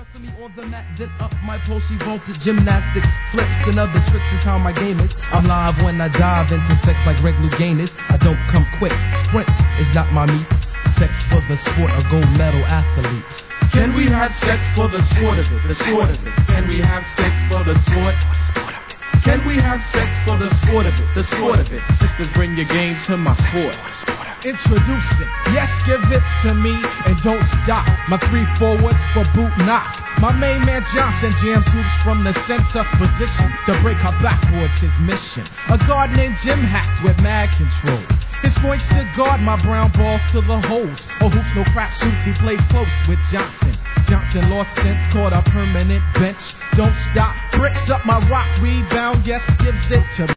Wrestle me on the mat, then up my pole, she vaulted gymnastics, flips and other tricks is how my game is. I'm live when I dive into sex like Greg Louganis. I don't come quick, sprint is not my meat. Sex for the sport, a gold medal athlete. Can we have sex for the sport of it, the sport of it? Can we have sex for the sport? Can we have sex for the sport of it, the sport of it? Sisters, bring your game to my court. Introducing, yes, give it to me and don't stop. My 3 forwards for boot knock. My main man Johnson jams hoops from the center position to break her backboards, his mission. A guard named Jim Hacks with mad control. His points to guard my brown balls to the holes. Oh, hoops, no crap shoots, he plays close with Johnson. Johnson lost sense, caught a permanent bench. Don't stop, bricks up my rock rebound, yes, gives it to